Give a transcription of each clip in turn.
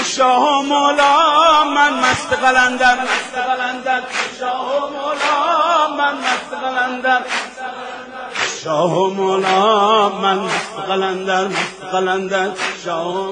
شاه و مولا من مست قلندر، مست قلندر شاه و مولا من مست قلندر، شاه و مولا من مست قلندر، مست قلندر شاه.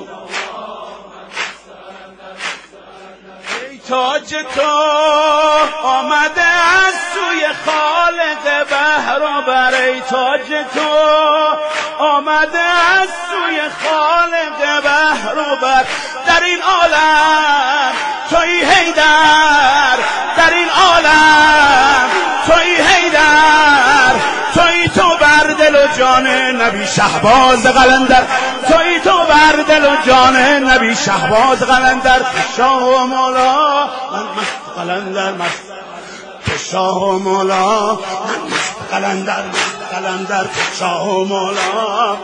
ای تاج تو آمده از سوی خالق بحر و بر، ای تاج تو آمده از سوی خالق بحر و بر، در این عالم تویی حیدر، در این عالم تویی حیدر، تویی تو بر دل و جان نبی شهباز قلندر، تویی تو بر دل و جان نبی شهباز قلندر. شاه و مولا من مست قلندر، مست شاه و مولا من مست قلندر، مست قلندر شاه و مولا.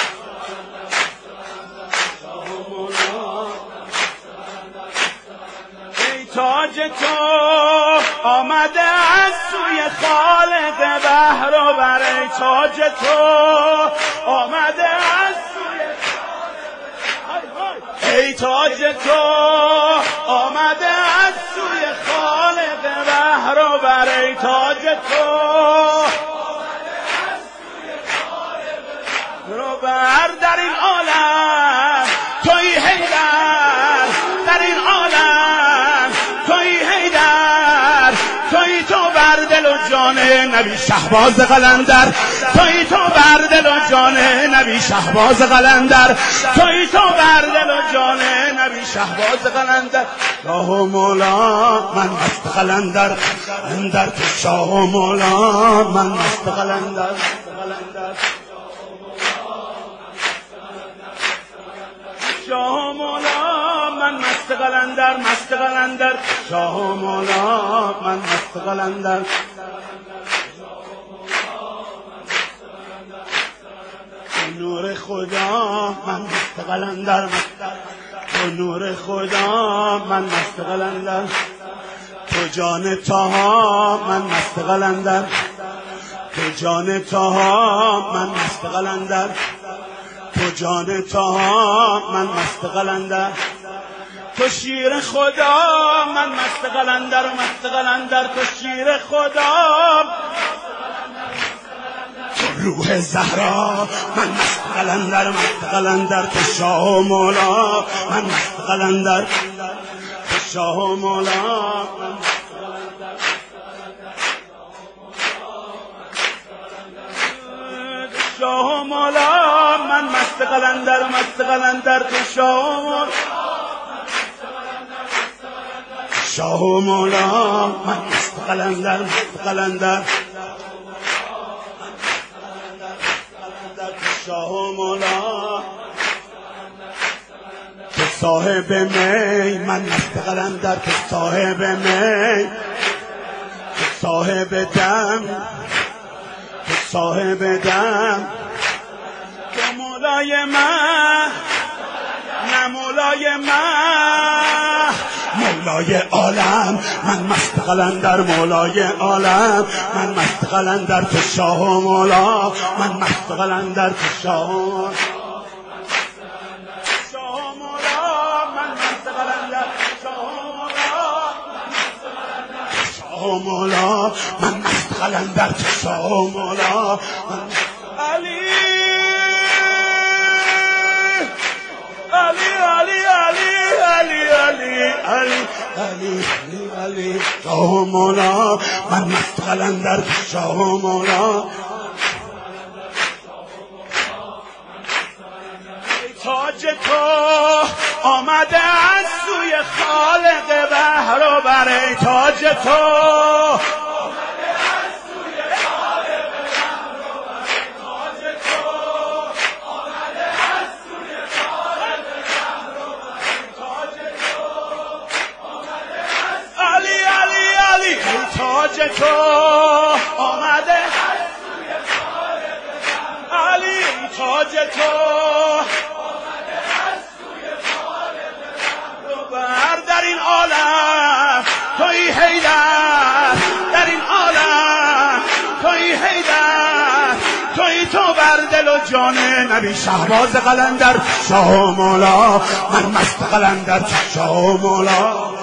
ای تاج تو آمده از سوی خالق بحر و بر، ای تاج تو آمده از سوی، ای تاج تو آمده از سوی خالق بحر و بر، ای تاج تو آمده از سوی خالق بحر و بر، در این عالم تویی حیدر، در این عالم تویی حیدر، تویی تو بر دل و جان نبی شهباز قلندر، تویی تو بر دل و جان نبی شهباز قلندر، تویی تو بر دل و جان نبی شهباز قلندر. شاه و مولا من مست قلندر، اندر تو شاه و مولا من مست قلندر، شاه و مولا من مست قلندر، مست قلندر شاه و مولا من مست قلندر. نور خدا من مست قلندر، تو نور خدا من مست قلندر، تو جان طه من مست قلندر، تو جان طه من مست قلندر، تو جان طه من مست قلندر، تو شیر خدا من مست قلندر، مست قلندر تو شیر خدا، تو روح زهرا من مست قلندر، مست قلندر تو شاه و مولا من مست قلندر، تو شاه و مولا من شاه و مولا من مست قلندر، مست قلندر تو شاه و مولا، شاه و مولا من مست قلندر، مست قلندر شاه و مولا، تو صاحب می من مست قلندر، تو صاحب می، تو صاحب دم، تو صاحب دم، تو مولای من، نه مولای من، مولای عالم من مست قلندر، مولای عالم من مست قلندر، تو شاه و مولا من مست قلندر، تو شاه و مولا، شاه و مولا من مست قلندر، شاه و مولا من مست قلندر، تو شاه و مولا. علی علی علی علی علی علی علی علی شاه و مولا من مست قلندر، شاه و مولا. تاج تو آمده از سوی خالق بحر و بر، تاج تو تاج تو آمده علی، تاج تو آمده از سوی خالق بر، در این عالم تویی حیدر، در این عالم تویی حیدر، تویی تو بر دل و جان جان نبی شهباز قلندر شاه و مولا من مست قلندر شاه و مولا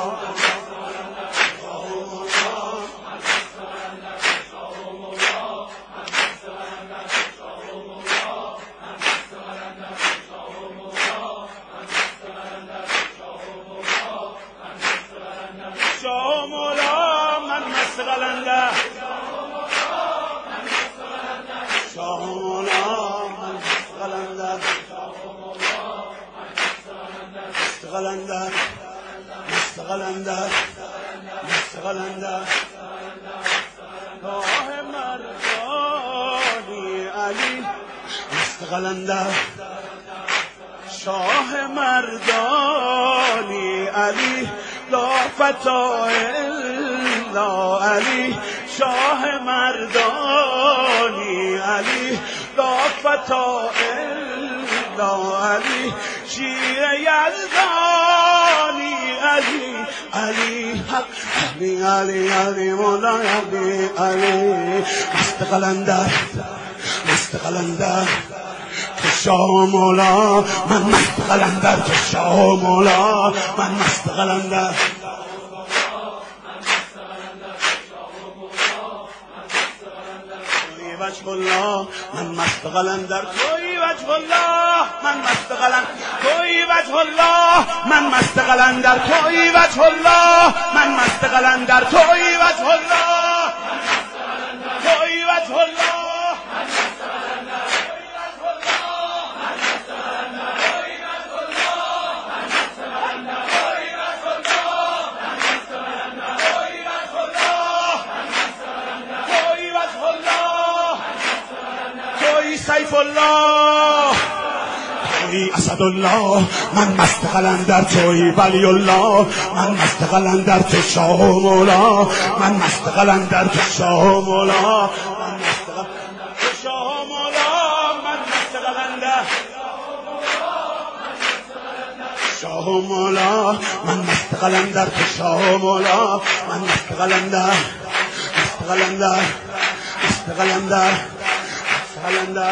قلندر مست قلندر مست قلندر راه مردانی علی مست قلندر شاه مردانی علی لا فتا الا علی شاه مردانی علی لا فتا الا علی شیر یزدانی علی علی حق علی علی علی مولا علی علی مست قلندر مست قلندر تو شاه و مولا من مست قلندر تو شاه و مولا من مست قلندر وجه الله من مست قلندر توی وجه الله من مست قلندر توی وجه الله من مست قلندر توی وجه الله من مست قلندر توی وجه الله توی وجه الله سیف الله توی اسد الله من مست قلندر توی ولی الله من مست قلندر تو شاه و مولا من مست قلندر تو شاه و مولا من مست قلندر تو شاه و مولا من مست قلندر شاه و مولا من مست قلندر تو شاه و مولا من مست قلندر مست قلندر مست قلندر قلندر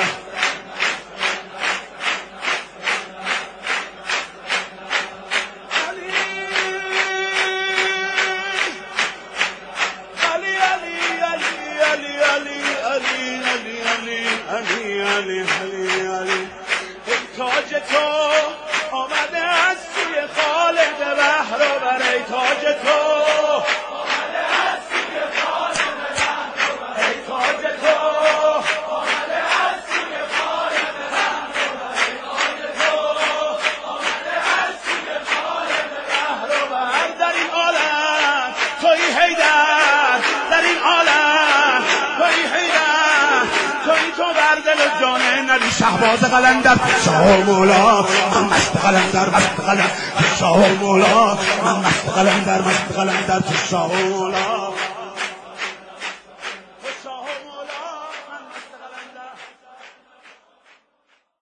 علی ای تاج تو آمده از سوی خالق بحر و بر ای تاج تو آمده از سوی خالق بحر و بر ای تاج تو آمده از سوی خالق بحر و بر ای تاج تو آمده از سوی خالق بحر و بر در این عالم توی حیدر در این عالم توی حیدر توی تو بر دل جان نبی شهباز قلندر شاه و مولا من مست قلندر مست قلندر شاه و مولا من مست قلندر مست قلندر شاه و مولا